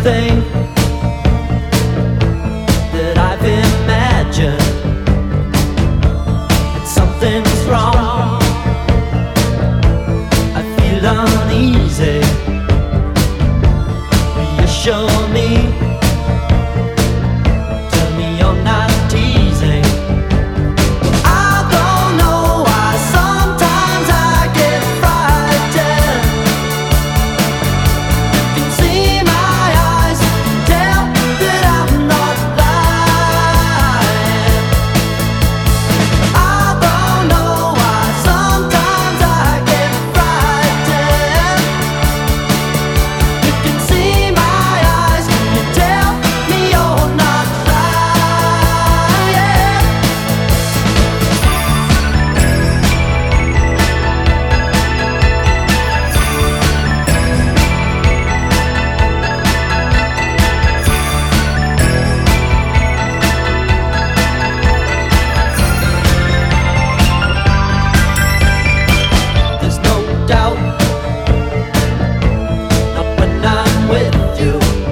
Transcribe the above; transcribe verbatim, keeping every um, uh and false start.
everything that I've imagined. And something's wrong. I feel uneasy. Reassure me. Tell me you're not teasing. I don't know why sometimes I get frightened. You can see my eyes, tell that I'm not lying. I don't know why sometimes I get frightened. You can see my eyes, you tell me you're not lying. There's no doubt, not when I'm with you.